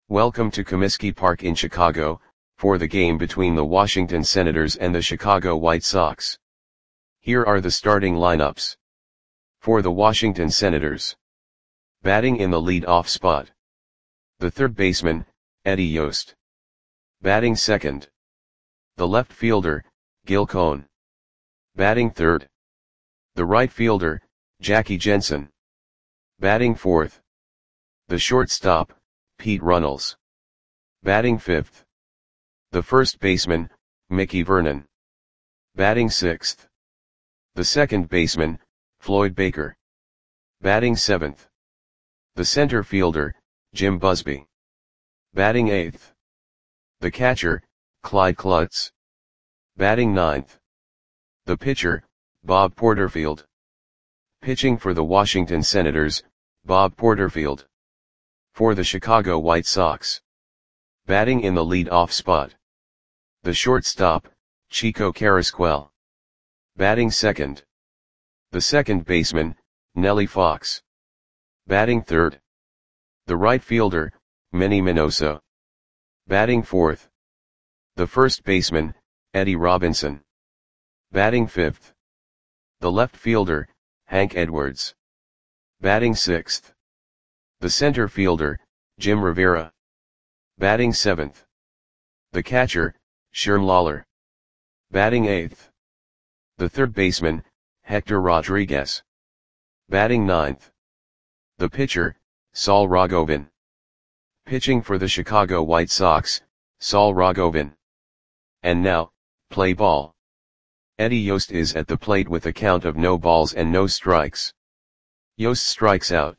Welcome to Comiskey Park in Chicago, for the game between the Washington Senators and the Chicago White Sox. Here are the starting lineups. For the Washington Senators. Batting in the lead-off spot. The third baseman, Eddie Yost. Batting second. The left fielder, Gil Cohn. Batting third. The right fielder, Jackie Jensen. Batting fourth. The shortstop, Pete Runnels. Batting fifth. The first baseman, Mickey Vernon. Batting sixth. The second baseman, Floyd Baker. Batting seventh. The center fielder, Jim Busby. Batting eighth. The catcher, Clyde Klutz. Batting ninth. The pitcher, Bob Porterfield. Pitching for the Washington Senators, Bob Porterfield. For the Chicago White Sox. Batting in the lead-off spot. The shortstop, Chico Carrasquel. Batting second. The second baseman, Nellie Fox. Batting third. The right fielder, Manny Minoso. Batting fourth. The first baseman, Eddie Robinson. Batting fifth. The left fielder, Hank Edwards. Batting sixth. The center fielder, Jim Rivera. Batting seventh. The catcher, Sherm Lawler. Batting eighth. The third baseman, Hector Rodriguez. Batting ninth. The pitcher, Saul Rogovin. Pitching for the Chicago White Sox, Saul Rogovin. And now, play ball. Eddie Yost is at the plate with a count of no balls and no strikes. Yost strikes out.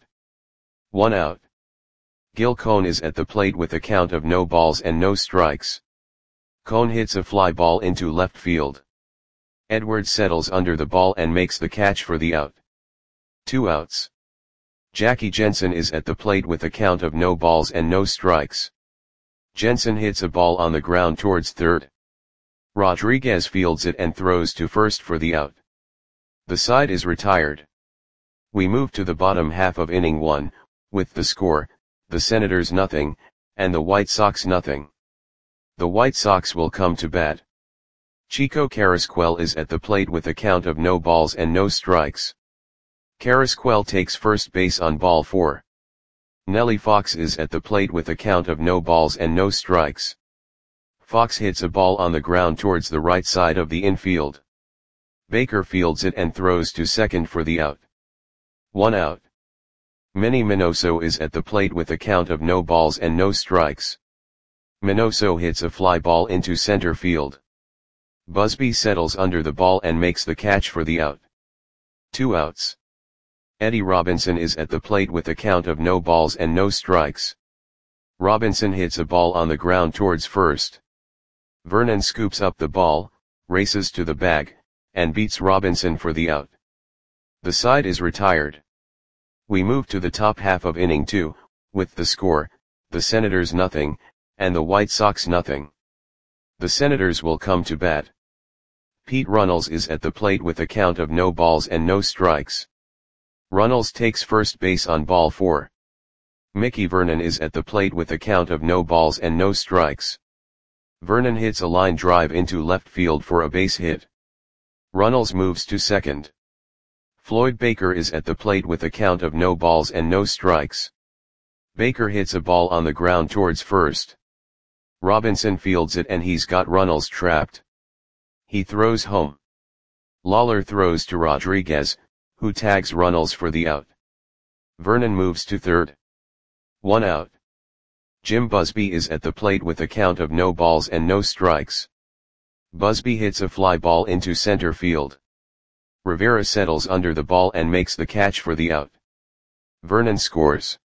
1 out. Gil Cohn is at the plate with a count of no balls and no strikes. Cohn hits a fly ball into left field. Edwards settles under the ball and makes the catch for the out. 2 outs. Jackie Jensen is at the plate with a count of no balls and no strikes. Jensen hits a ball on the ground towards third. Rodriguez fields it and throws to first for the out. The side is retired. We move to the bottom half of inning 1, with the score, the Senators nothing, and the White Sox nothing. The White Sox will come to bat. Chico Carrasquel is at the plate with a count of no balls and no strikes. Carrasquel takes first base on ball 4. Nellie Fox is at the plate with a count of no balls and no strikes. Fox hits a ball on the ground towards the right side of the infield. Baker fields it and throws to second for the out. 1 out. Manny Minoso is at the plate with a count of no balls and no strikes. Minoso hits a fly ball into center field. Busby settles under the ball and makes the catch for the out. 2 outs. Eddie Robinson is at the plate with a count of no balls and no strikes. Robinson hits a ball on the ground towards first. Vernon scoops up the ball, races to the bag, and beats Robinson for the out. The side is retired. We move to the top half of inning 2, with the score, the Senators nothing, and the White Sox nothing. The Senators will come to bat. Pete Runnels is at the plate with a count of no balls and no strikes. Runnels takes first base on ball 4. Mickey Vernon is at the plate with a count of no balls and no strikes. Vernon hits a line drive into left field for a base hit. Runnels moves to second. Floyd Baker is at the plate with a count of no balls and no strikes. Baker hits a ball on the ground towards first. Robinson fields it and he's got Runnels trapped. He throws home. Lawler throws to Rodriguez, who tags Runnels for the out. Vernon moves to third. 1 out. Jim Busby is at the plate with a count of no balls and no strikes. Busby hits a fly ball into center field. Rivera settles under the ball and makes the catch for the out. Vernon scores.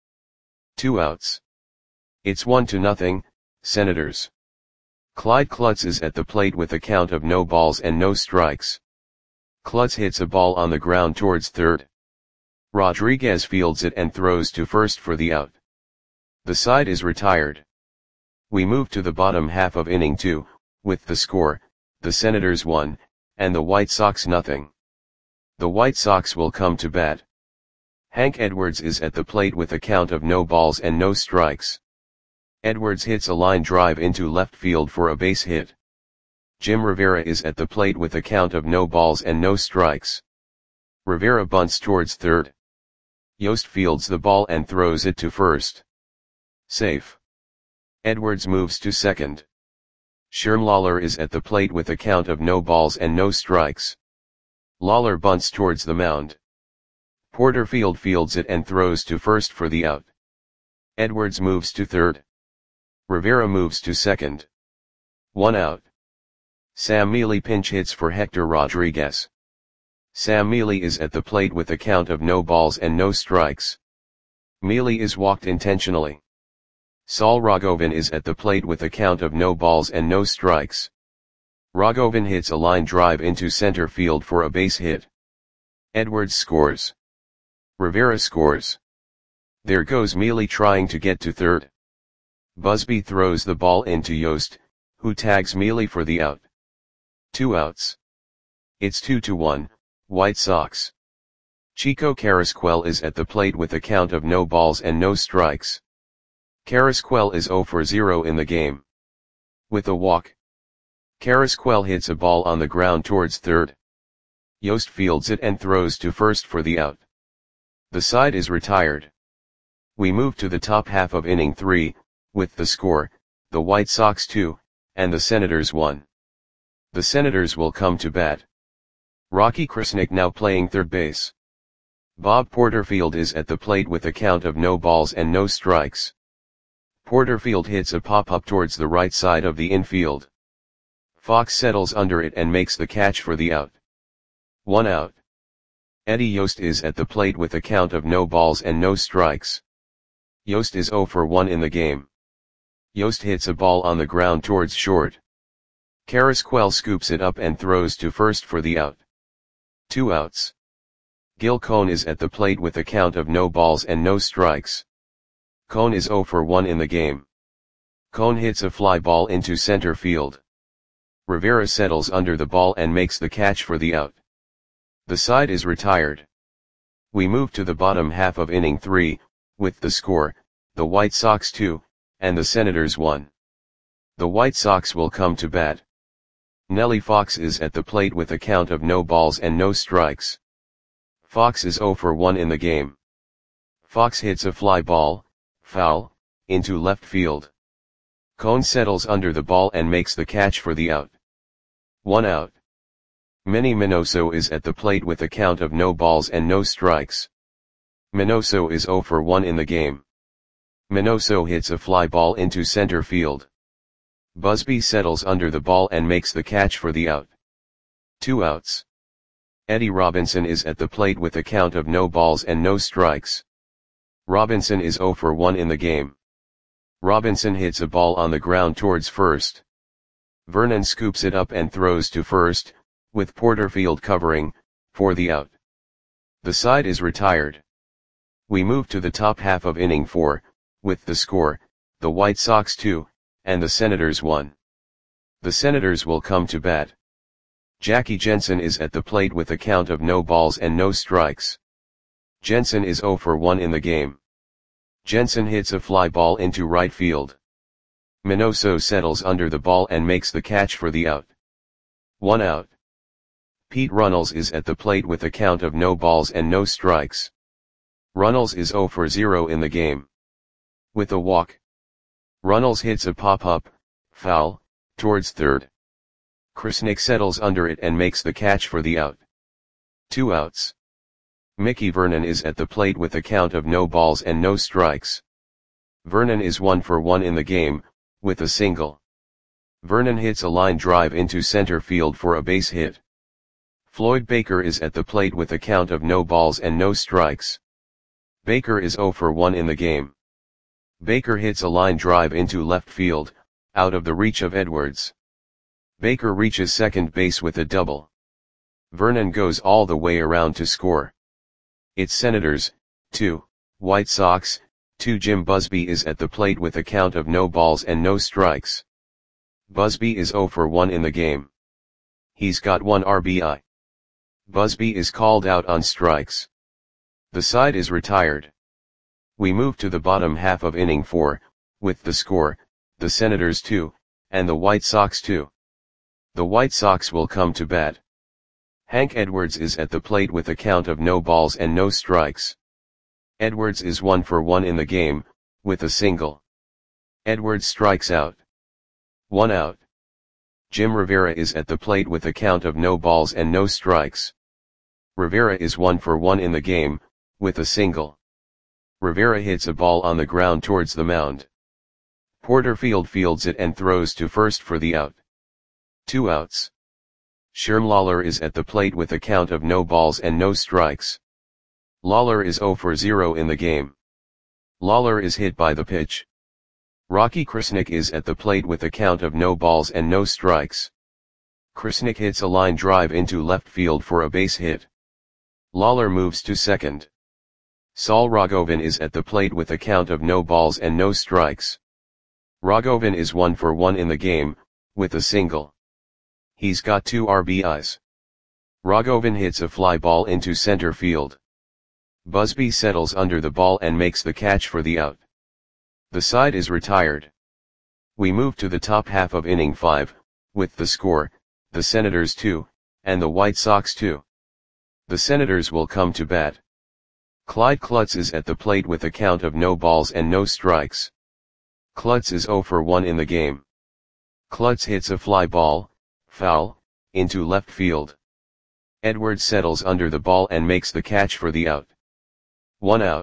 2 outs. It's 1-0, Senators. Clyde Klutz is at the plate with a count of no balls and no strikes. Klutz hits a ball on the ground towards third. Rodriguez fields it and throws to first for the out. The side is retired. We move to the bottom half of inning 2, with the score, the Senators 1, and the White Sox nothing. The White Sox will come to bat. Hank Edwards is at the plate with a count of no balls and no strikes. Edwards hits a line drive into left field for a base hit. Jim Rivera is at the plate with a count of no balls and no strikes. Rivera bunts towards third. Yost fields the ball and throws it to first. Safe. Edwards moves to second. Sherm Lawler is at the plate with a count of no balls and no strikes. Lawler bunts towards the mound. Porterfield fields it and throws to first for the out. Edwards moves to third. Rivera moves to second. 1 out. Sam Mealy pinch hits for Hector Rodriguez. Sam Mealy is at the plate with a count of no balls and no strikes. Mealy is walked intentionally. Saul Ragovan is at the plate with a count of no balls and no strikes. Ragovan hits a line drive into center field for a base hit. Edwards scores. Rivera scores. There goes Mealy trying to get to third. Busby throws the ball into Yost, who tags Mealy for the out. 2 outs. It's 2-1, White Sox. Chico Carrasquel is at the plate with a count of no balls and no strikes. Carrasquel is 0 for 0 in the game. With a walk. Carrasquel hits a ball on the ground towards third. Yost fields it and throws to first for the out. The side is retired. We move to the top half of inning 3, with the score, the White Sox 2, and the Senators 1. The Senators will come to bat. Rocky Krasnick now playing third base. Bob Porterfield is at the plate with a count of no balls and no strikes. Porterfield hits a pop-up towards the right side of the infield. Fox settles under it and makes the catch for the out. 1 out. Eddie Yost is at the plate with a count of no balls and no strikes. Yost is 0 for 1 in the game. Yost hits a ball on the ground towards short. Carrasquel scoops it up and throws to first for the out. 2 outs. Gil Cone is at the plate with a count of no balls and no strikes. Cone is 0 for 1 in the game. Cone hits a fly ball into center field. Rivera settles under the ball and makes the catch for the out. The side is retired. We move to the bottom half of inning 3, with the score, the White Sox 2, and the Senators 1. The White Sox will come to bat. Nellie Fox is at the plate with a count of no balls and no strikes. Fox is 0 for 1 in the game. Fox hits a fly ball, foul, into left field. Cone settles under the ball and makes the catch for the out. 1 out. Manny Minoso is at the plate with a count of no balls and no strikes. Minoso is 0 for 1 in the game. Minoso hits a fly ball into center field. Busby settles under the ball and makes the catch for the out. 2 outs. Eddie Robinson is at the plate with a count of no balls and no strikes. Robinson is 0 for 1 in the game. Robinson hits a ball on the ground towards first. Vernon scoops it up and throws to first, with Porterfield covering, for the out. The side is retired. We move to the top half of inning 4, with the score, the White Sox 2, and the Senators 1. The Senators will come to bat. Jackie Jensen is at the plate with a count of no balls and no strikes. Jensen is 0 for 1 in the game. Jensen hits a fly ball into right field. Minoso settles under the ball and makes the catch for the out. 1 out. Pete Runnels is at the plate with a count of no balls and no strikes. Runnels is 0 for 0 in the game. With a walk. Runnels hits a pop-up, foul, towards third. Krasnick settles under it and makes the catch for the out. 2 outs. Mickey Vernon is at the plate with a count of no balls and no strikes. Vernon is 1 for 1 in the game, with a single. Vernon hits a line drive into center field for a base hit. Floyd Baker is at the plate with a count of no balls and no strikes. Baker is 0 for 1 in the game. Baker hits a line drive into left field, out of the reach of Edwards. Baker reaches second base with a double. Vernon goes all the way around to score. It's Senators, 2, White Sox, 2. Jim Busby is at the plate with a count of no balls and no strikes. Busby is 0 for 1 in the game. He's got 1 RBI. Busby is called out on strikes. The side is retired. We move to the bottom half of inning 4, with the score, the Senators 2, and the White Sox 2. The White Sox will come to bat. Hank Edwards is at the plate with a count of no balls and no strikes. Edwards is 1 for 1 in the game, with a single. Edwards strikes out. 1 out. Jim Rivera is at the plate with a count of no balls and no strikes. Rivera is 1 for 1 in the game, with a single. Rivera hits a ball on the ground towards the mound. Porterfield fields it and throws to first for the out. 2 outs. Sherm Lawler is at the plate with a count of no balls and no strikes. Lawler is 0 for 0 in the game. Lawler is hit by the pitch. Rocky Krasnick is at the plate with a count of no balls and no strikes. Krasnick hits a line drive into left field for a base hit. Lawler moves to second. Saul Rogovin is at the plate with a count of no balls and no strikes. Rogovin is 1 for 1 in the game, with a single. He's got 2 RBIs. Rogovin hits a fly ball into center field. Busby settles under the ball and makes the catch for the out. The side is retired. We move to the top half of inning 5, with the score, the Senators 2, and the White Sox 2. The Senators will come to bat. Clyde Klutz is at the plate with a count of no balls and no strikes. Klutz is 0 for 1 in the game. Klutz hits a fly ball, foul, into left field. Edwards settles under the ball and makes the catch for the out. 1 out.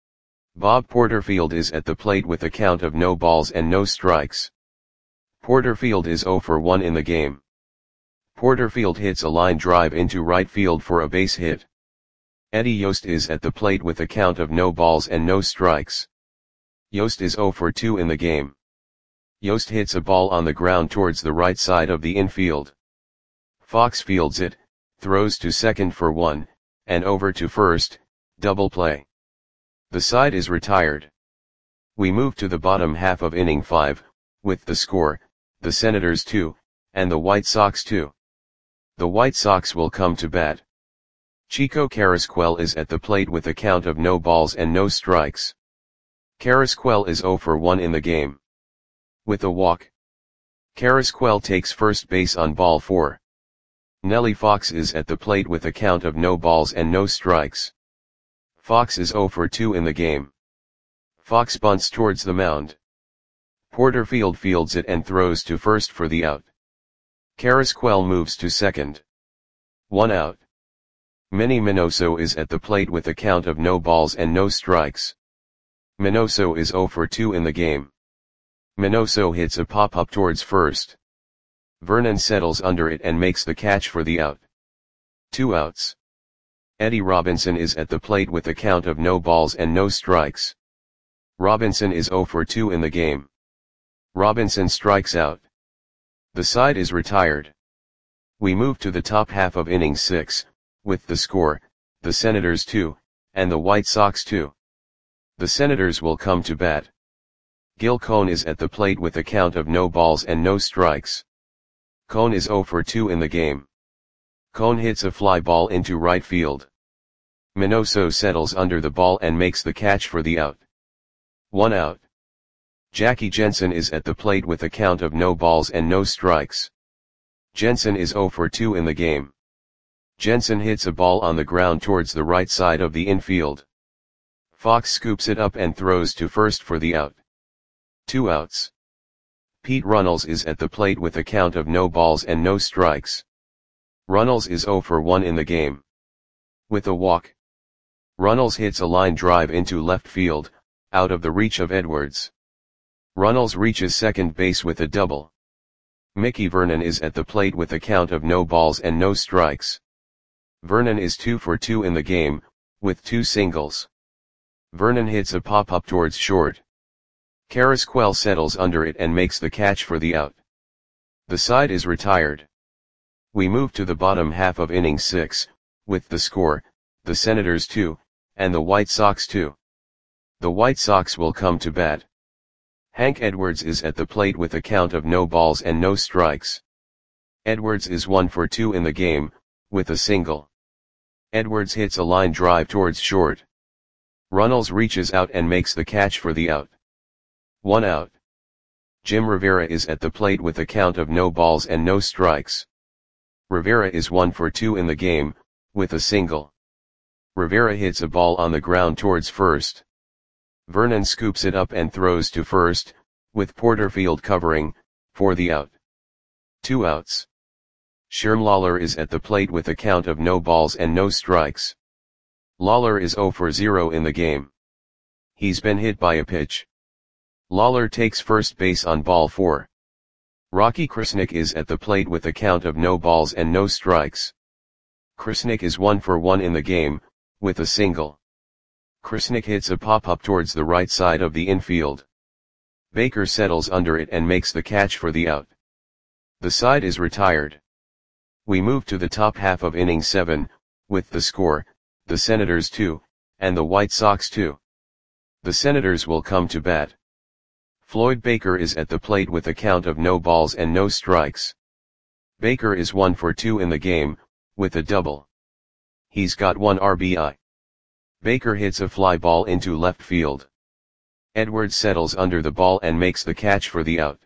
Bob Porterfield is at the plate with a count of no balls and no strikes. Porterfield is 0 for 1 in the game. Porterfield hits a line drive into right field for a base hit. Eddie Yost is at the plate with a count of no balls and no strikes. Yost is 0 for 2 in the game. Yost hits a ball on the ground towards the right side of the infield. Fox fields it, throws to second for 1, and over to first, double play. The side is retired. We move to the bottom half of inning 5, with the score, the Senators 2, and the White Sox 2. The White Sox will come to bat. Chico Carrasquel is at the plate with a count of no balls and no strikes. Carrasquel is 0 for 1 in the game. With a walk. Carrasquel takes first base on ball 4. Nellie Fox is at the plate with a count of no balls and no strikes. Fox is 0 for 2 in the game. Fox bunts towards the mound. Porterfield fields it and throws to first for the out. Carrasquel moves to second. 1 out. Manny Minoso is at the plate with a count of no balls and no strikes. Minoso is 0 for 2 in the game. Minoso hits a pop-up towards first. Vernon settles under it and makes the catch for the out. 2 outs. Eddie Robinson is at the plate with a count of no balls and no strikes. Robinson is 0 for 2 in the game. Robinson strikes out. The side is retired. We move to the top half of inning 6, with the score, the Senators 2, and the White Sox 2. The Senators will come to bat. Gil Cone is at the plate with a count of no balls and no strikes. Cone is 0 for 2 in the game. Cone hits a fly ball into right field. Minoso settles under the ball and makes the catch for the out. 1 out. Jackie Jensen is at the plate with a count of no balls and no strikes. Jensen is 0 for 2 in the game. Jensen hits a ball on the ground towards the right side of the infield. Fox scoops it up and throws to first for the out. 2 outs. Pete Runnels is at the plate with a count of no balls and no strikes. Runnels is 0 for 1 in the game. With a walk. Runnels hits a line drive into left field, out of the reach of Edwards. Runnels reaches second base with a double. Mickey Vernon is at the plate with a count of no balls and no strikes. Vernon is 2 for 2 in the game, with 2 singles. Vernon hits a pop-up towards short. Carrasquel settles under it and makes the catch for the out. The side is retired. We move to the bottom half of inning 6, with the score, the Senators 2, and the White Sox 2. The White Sox will come to bat. Hank Edwards is at the plate with a count of no balls and no strikes. Edwards is 1 for 2 in the game, with a single. Edwards hits a line drive towards short. Runnels reaches out and makes the catch for the out. 1 out. Jim Rivera is at the plate with a count of no balls and no strikes. Rivera is 1 for 2 in the game, with a single. Rivera hits a ball on the ground towards first. Vernon scoops it up and throws to first, with Porterfield covering, for the out. 2 outs. Sherm Lawler is at the plate with a count of no balls and no strikes. Lawler is 0 for 0 in the game. He's been hit by a pitch. Lawler takes first base on ball 4. Rocky Krasnick is at the plate with a count of no balls and no strikes. Krasnick is 1 for 1 in the game, with a single. Krasnick hits a pop-up towards the right side of the infield. Baker settles under it and makes the catch for the out. The side is retired. We move to the top half of inning 7, with the score, the Senators 2, and the White Sox 2. The Senators will come to bat. Floyd Baker is at the plate with a count of no balls and no strikes. Baker is 1 for 2 in the game, with a double. He's got 1 RBI. Baker hits a fly ball into left field. Edwards settles under the ball and makes the catch for the out.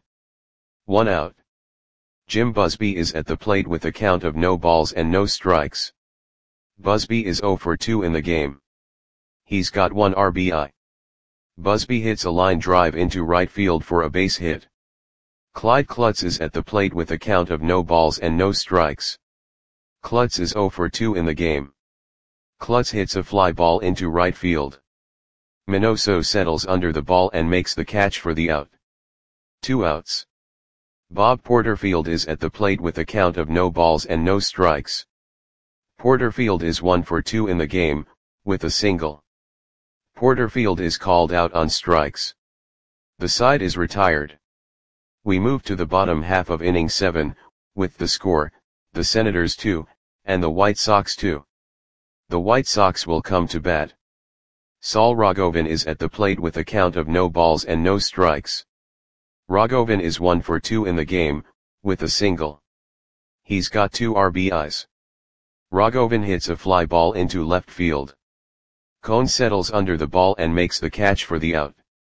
1 out. Jim Busby is at the plate with a count of no balls and no strikes. Busby is 0 for 2 in the game. He's got 1 RBI. Busby hits a line drive into right field for a base hit. Clyde Klutz is at the plate with a count of no balls and no strikes. Klutz is 0 for 2 in the game. Klutz hits a fly ball into right field. Minoso settles under the ball and makes the catch for the out. 2 outs. Bob Porterfield is at the plate with a count of no balls and no strikes. Porterfield is 1 for 2 in the game, with a single. Porterfield is called out on strikes. The side is retired. We move to the bottom half of inning 7, with the score, the Senators 2, and the White Sox 2. The White Sox will come to bat. Saul Rogovin is at the plate with a count of no balls and no strikes. Rogovin is 1 for 2 in the game, with a single. He's got 2 RBIs. Rogovin hits a fly ball into left field. Cone settles under the ball and makes the catch for the out.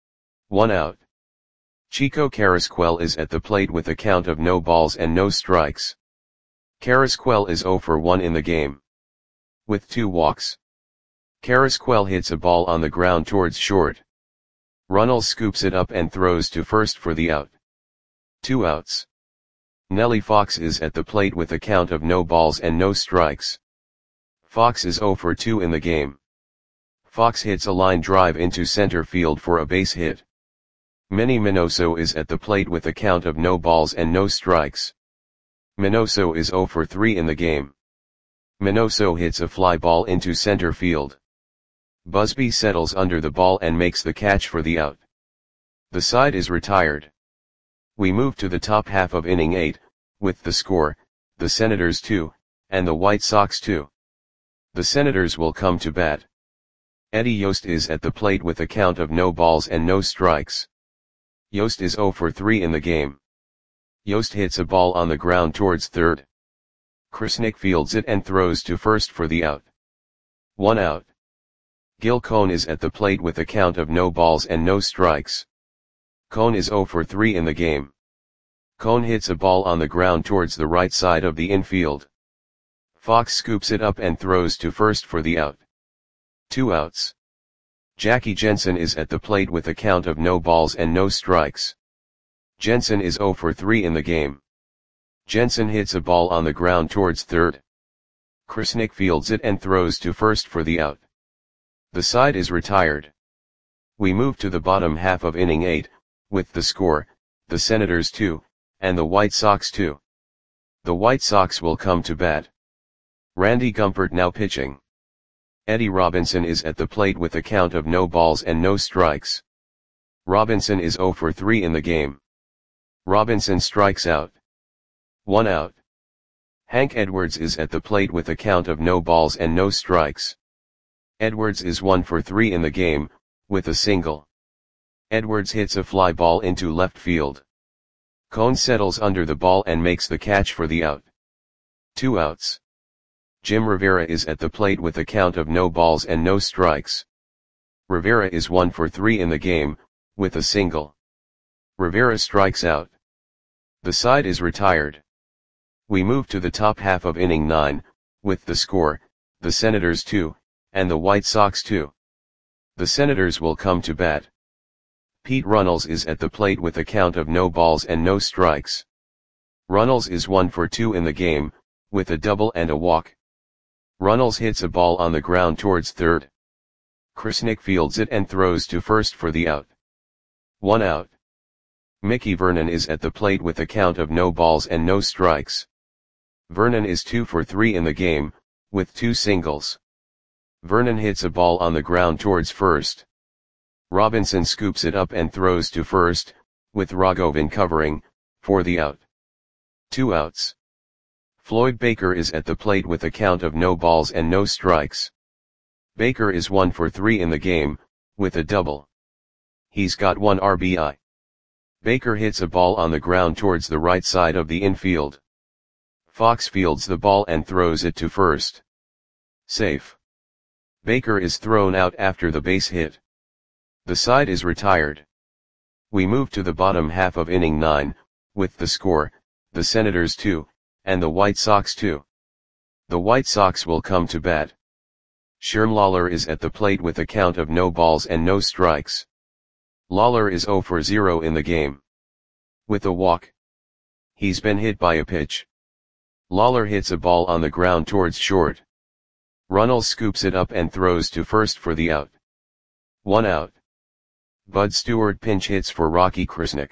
1 out. Chico Carrasquel is at the plate with a count of no balls and no strikes. Carrasquel is 0 for 1 in the game. With 2 walks. Carrasquel hits a ball on the ground towards short. Runnels scoops it up and throws to first for the out. 2 outs. Nellie Fox is at the plate with a count of no balls and no strikes. Fox is 0 for 2 in the game. Fox hits a line drive into center field for a base hit. Manny Minoso is at the plate with a count of no balls and no strikes. Minoso is 0 for 3 in the game. Minoso hits a fly ball into center field. Busby settles under the ball and makes the catch for the out. The side is retired. We move to the top half of inning 8, with the score, the Senators 2, and the White Sox 2. The Senators will come to bat. Eddie Yost is at the plate with a count of no balls and no strikes. Yost is 0 for 3 in the game. Yost hits a ball on the ground towards third. Krasnick fields it and throws to first for the out. 1 out. Gil Cone is at the plate with a count of no balls and no strikes. Cone is 0 for 3 in the game. Cone hits a ball on the ground towards the right side of the infield. Fox scoops it up and throws to first for the out. 2 outs. Jackie Jensen is at the plate with a count of no balls and no strikes. Jensen is 0 for 3 in the game. Jensen hits a ball on the ground towards third. Krasnick fields it and throws to first for the out. The side is retired. We move to the bottom half of inning 8, with the score, the Senators 2, and the White Sox 2. The White Sox will come to bat. Randy Gumpert now pitching. Eddie Robinson is at the plate with a count of no balls and no strikes. Robinson is 0 for 3 in the game. Robinson strikes out. 1 out. Hank Edwards is at the plate with a count of no balls and no strikes. Edwards is 1 for 3 in the game, with a single. Edwards hits a fly ball into left field. Cone settles under the ball and makes the catch for the out. 2 outs. Jim Rivera is at the plate with a count of no balls and no strikes. Rivera is 1 for 3 in the game, with a single. Rivera strikes out. The side is retired. We move to the top half of inning 9, with the score, the Senators 2, and the White Sox 2. The Senators will come to bat. Pete Runnels is at the plate with a count of no balls and no strikes. Runnels is 1 for 2 in the game, with a double and a walk. Runnels hits a ball on the ground towards third. Krasnick fields it and throws to first for the out. 1 out. Mickey Vernon is at the plate with a count of no balls and no strikes. Vernon is 2 for 3 in the game, with 2 singles. Vernon hits a ball on the ground towards first. Robinson scoops it up and throws to first, with Rogovin covering, for the out. 2 outs. Floyd Baker is at the plate with a count of no balls and no strikes. Baker is 1 for 3 in the game, with a double. He's got 1 RBI. Baker hits a ball on the ground towards the right side of the infield. Fox fields the ball and throws it to first. Safe. Baker is thrown out after the base hit. The side is retired. We move to the bottom half of inning 9, with the score, the Senators 2, and the White Sox 2. The White Sox will come to bat. Sherm Lawler is at the plate with a count of no balls and no strikes. Lawler is 0 for 0 in the game. With a walk. He's been hit by a pitch. Lawler hits a ball on the ground towards short. Runnels scoops it up and throws to first for the out. 1 out. Bud Stewart pinch hits for Rocky Krasnick.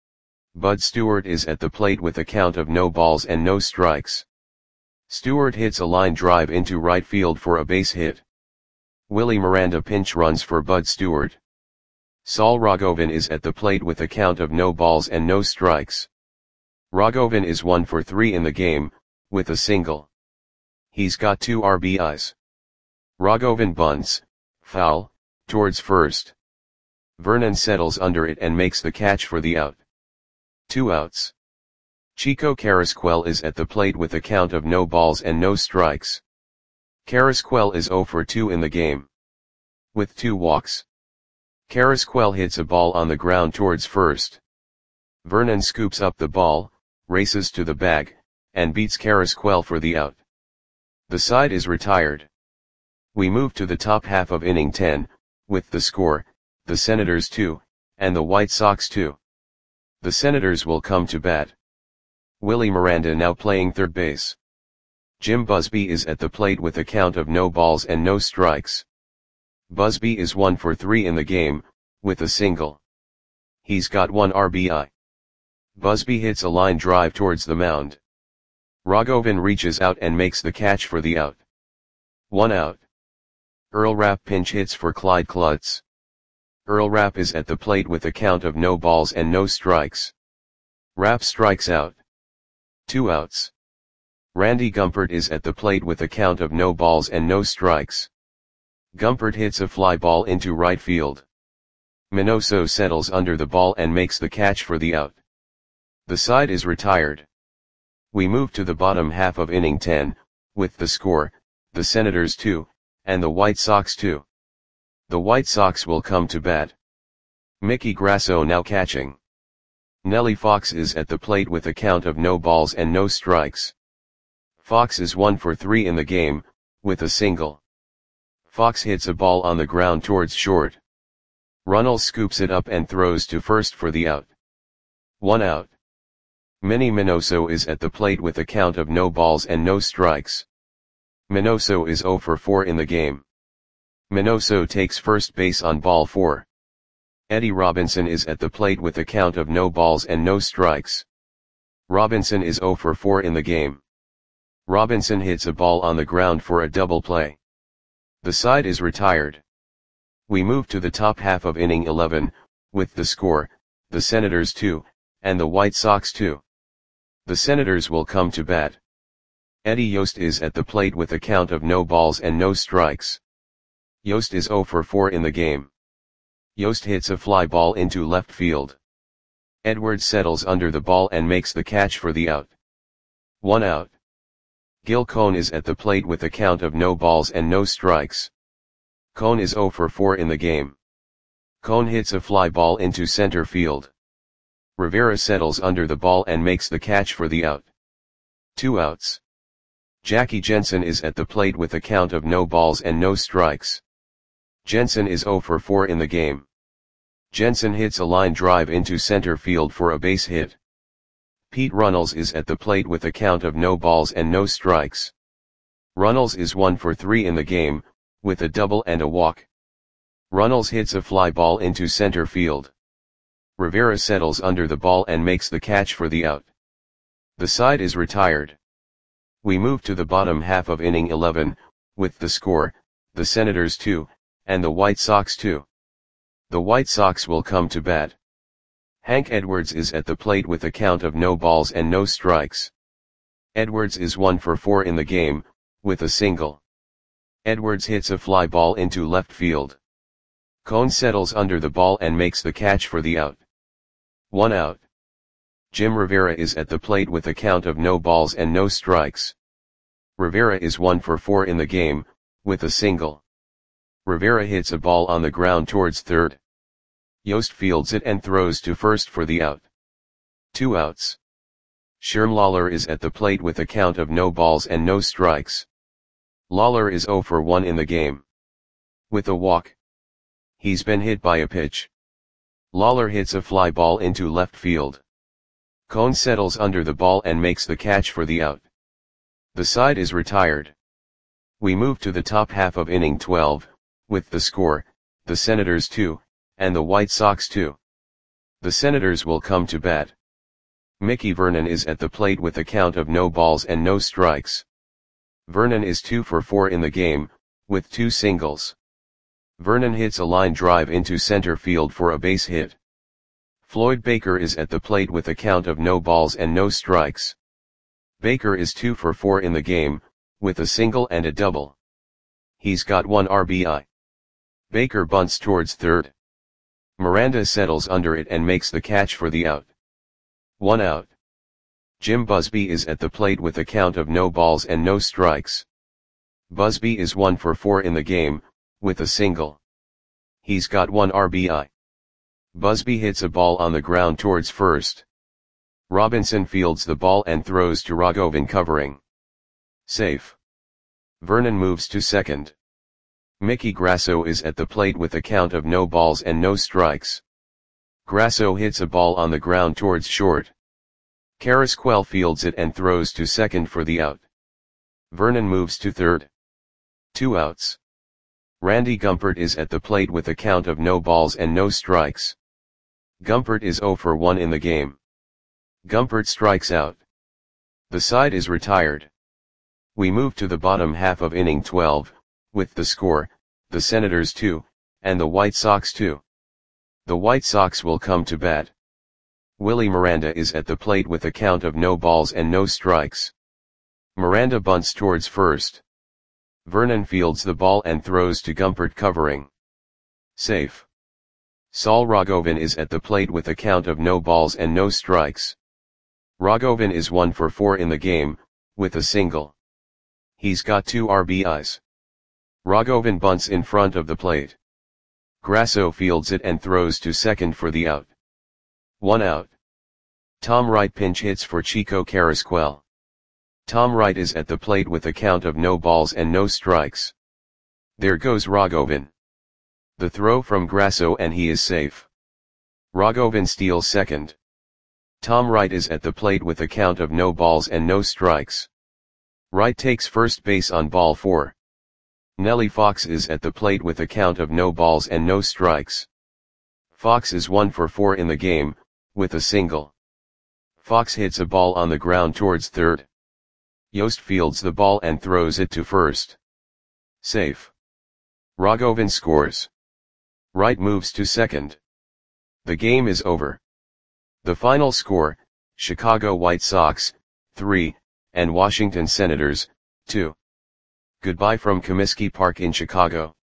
Bud Stewart is at the plate with a count of no balls and no strikes. Stewart hits a line drive into right field for a base hit. Willie Miranda pinch runs for Bud Stewart. Saul Rogovin is at the plate with a count of no balls and no strikes. Rogovin is 1 for 3 in the game, with a single. He's got 2 RBIs. Rogovin bunts, foul, towards first. Vernon settles under it and makes the catch for the out. 2 outs. Chico Carrasquel is at the plate with a count of no balls and no strikes. Carrasquel is 0 for 2 in the game. With 2 walks. Carrasquel hits a ball on the ground towards first. Vernon scoops up the ball, races to the bag, and beats Carrasquel for the out. The side is retired. We move to the top half of inning 10, with the score, the Senators 2, and the White Sox 2. The Senators will come to bat. Willie Miranda now playing third base. Jim Busby is at the plate with a count of no balls and no strikes. Busby is 1 for 3 in the game, with a single. He's got 1 RBI. Busby hits a line drive towards the mound. Rogovin reaches out and makes the catch for the out. 1 out. Earl Rapp pinch hits for Clyde Klutz. Earl Rapp is at the plate with a count of no balls and no strikes. Rapp strikes out. 2 outs. Randy Gumpert is at the plate with a count of no balls and no strikes. Gumpert hits a fly ball into right field. Minoso settles under the ball and makes the catch for the out. The side is retired. We move to the bottom half of inning 10, with the score, the Senators 2, and the White Sox 2. The White Sox will come to bat. Mickey Grasso now catching. Nellie Fox is at the plate with a count of no balls and no strikes. Fox is 1 for 3 in the game, with a single. Fox hits a ball on the ground towards short. Runnels scoops it up and throws to first for the out. 1 out. Minnie Minoso is at the plate with a count of no balls and no strikes. Minoso is 0 for 4 in the game. Minoso takes first base on ball 4. Eddie Robinson is at the plate with a count of no balls and no strikes. Robinson is 0 for 4 in the game. Robinson hits a ball on the ground for a double play. The side is retired. We move to the top half of inning 11, with the score, the Senators 2, and the White Sox 2. The Senators will come to bat. Eddie Yost is at the plate with a count of no balls and no strikes. Yost is 0 for 4 in the game. Yost hits a fly ball into left field. Edwards settles under the ball and makes the catch for the out. 1 out. Gil Cone is at the plate with a count of no balls and no strikes. Cone is 0 for 4 in the game. Cone hits a fly ball into center field. Rivera settles under the ball and makes the catch for the out. 2 outs. Jackie Jensen is at the plate with a count of no balls and no strikes. Jensen is 0 for 4 in the game. Jensen hits a line drive into center field for a base hit. Pete Runnels is at the plate with a count of no balls and no strikes. Runnels is 1 for 3 in the game, with a double and a walk. Runnels hits a fly ball into center field. Rivera settles under the ball and makes the catch for the out. The side is retired. We move to the bottom half of inning 11, with the score, the Senators 2, and the White Sox 2. The White Sox will come to bat. Hank Edwards is at the plate with a count of no balls and no strikes. Edwards is 1 for 4 in the game, with a single. Edwards hits a fly ball into left field. Cone settles under the ball and makes the catch for the out. 1 out. Jim Rivera is at the plate with a count of no balls and no strikes. Rivera is 1 for 4 in the game, with a single. Rivera hits a ball on the ground towards third. Yost fields it and throws to first for the out. 2 outs. Sherm Lawler is at the plate with a count of no balls and no strikes. Lawler is 0 for 1 in the game. With a walk. He's been hit by a pitch. Lawler hits a fly ball into left field. Cone settles under the ball and makes the catch for the out. The side is retired. We move to the top half of inning 12, with the score, the Senators 2, and the White Sox 2. The Senators will come to bat. Mickey Vernon is at the plate with a count of no balls and no strikes. Vernon is 2 for 4 in the game, with 2 singles. Vernon hits a line drive into center field for a base hit. Floyd Baker is at the plate with a count of no balls and no strikes. Baker is 2 for 4 in the game, with a single and a double. He's got 1 RBI. Baker bunts towards third. Miranda settles under it and makes the catch for the out. 1 out. Jim Busby is at the plate with a count of no balls and no strikes. Busby is 1 for 4 in the game, with a single. He's got 1 RBI. Busby hits a ball on the ground towards first. Robinson fields the ball and throws to Rogovin covering. Safe. Vernon moves to second. Mickey Grasso is at the plate with a count of no balls and no strikes. Grasso hits a ball on the ground towards short. Carrasquel fields it and throws to second for the out. Vernon moves to third. 2 outs. Randy Gumpert is at the plate with a count of no balls and no strikes. Gumpert is 0 for 1 in the game. Gumpert strikes out. The side is retired. We move to the bottom half of inning 12, with the score, the Senators 2, and the White Sox 2. The White Sox will come to bat. Willie Miranda is at the plate with a count of no balls and no strikes. Miranda bunts towards first. Vernon fields the ball and throws to Gumpert covering. Safe. Saul Rogovin is at the plate with a count of no balls and no strikes. Rogovin is 1 for 4 in the game, with a single. He's got 2 RBIs. Rogovin bunts in front of the plate. Grasso fields it and throws to second for the out. 1 out. Tom Wright pinch hits for Chico Carrasquel. Tom Wright is at the plate with a count of no balls and no strikes. There goes Rogovin. The throw from Grasso and he is safe. Rogovin steals second. Tom Wright is at the plate with a count of no balls and no strikes. Wright takes first base on ball 4. Nellie Fox is at the plate with a count of no balls and no strikes. Fox is 1 for 4 in the game, with a single. Fox hits a ball on the ground towards third. Yost fields the ball and throws it to first. Safe. Rogovin scores. Wright moves to second. The game is over. The final score, Chicago White Sox, 3, and Washington Senators, 2. Goodbye from Comiskey Park in Chicago.